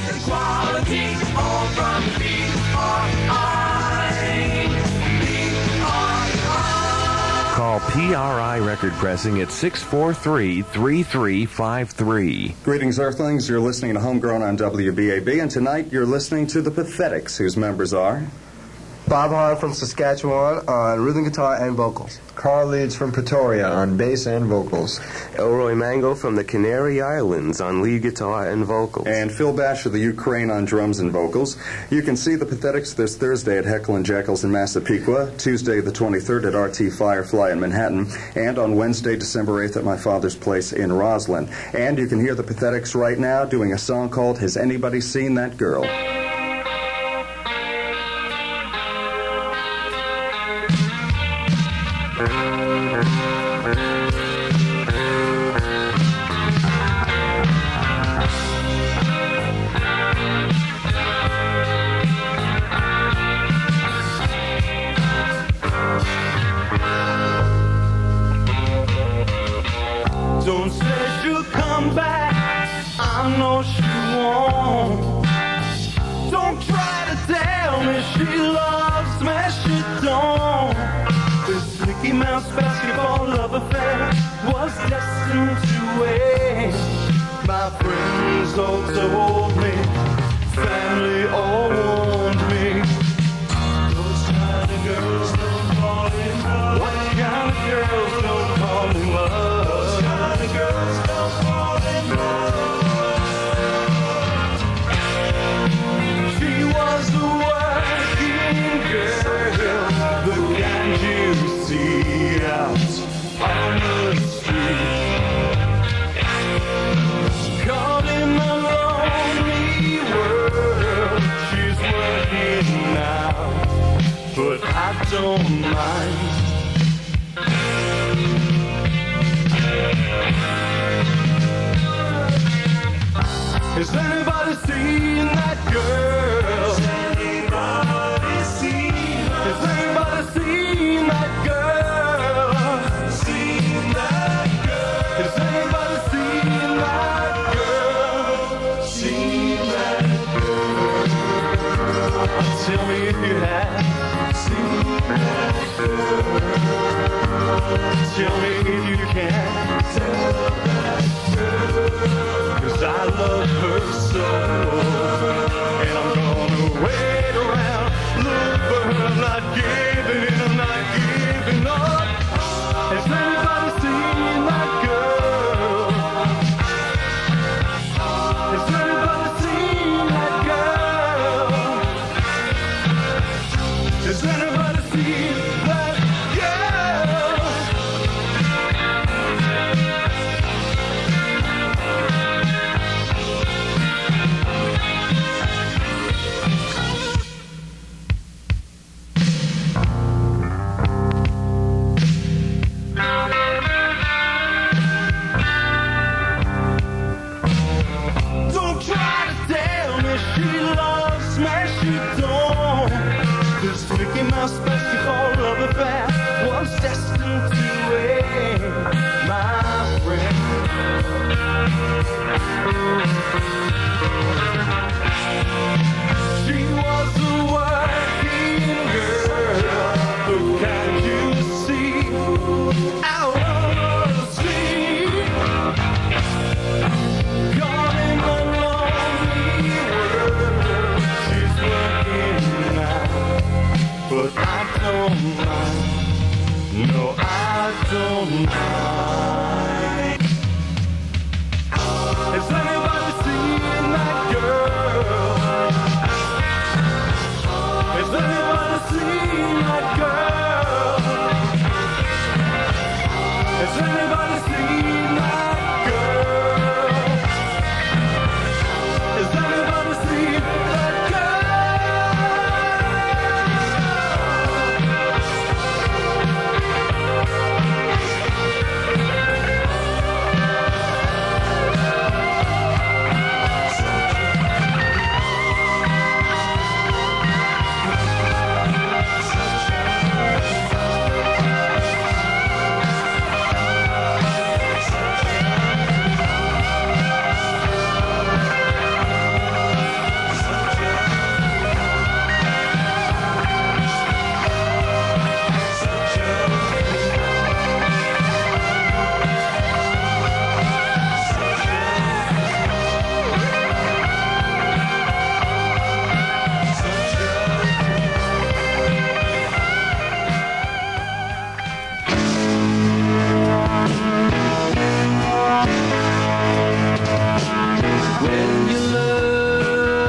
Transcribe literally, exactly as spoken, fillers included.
Quality, all from B R I. B R I. Call P R I Record Pressing at six four three, three three five three. Greetings, Earthlings. You're listening to Homegrown on W B A B, and tonight you're listening to the Pathetics, whose members are Bob Hahn from Saskatchewan on rhythm guitar and vocals. Carl Leeds from Pretoria on bass and vocals. Elroy Mango from the Canary Islands on lead guitar and vocals. And Phil Bash of the Ukraine on drums and vocals. You can see the Pathetics this Thursday at Heckle and Jekyll's in Massapequa, Tuesday the twenty-third at R T Firefly in Manhattan, and on Wednesday, December eighth at my father's place in Roslyn. And you can hear the Pathetics right now doing a song called Has Anybody Seen That Girl? Don't say she'll come back, I know she won't. Don't try to tell me she loves me, she don't. This Mickey Mouse basketball love affair was destined to end. My friends all told me, family all warned me. Those kind of girls don't fall in love. What kind of girls don't fall in love? Girls don't fall in love. She was a working girl, the kind you see out on the street. Caught in the lonely world, she's working now, but I don't mind. Has anybody seen that girl? Has anybody seen her? Has anybody seen that girl? Seen that girl? Has anybody seen that girl? Seen that girl? Tell me if you have seen that girl. Tell me if you can tell that girl. 'Cause I love her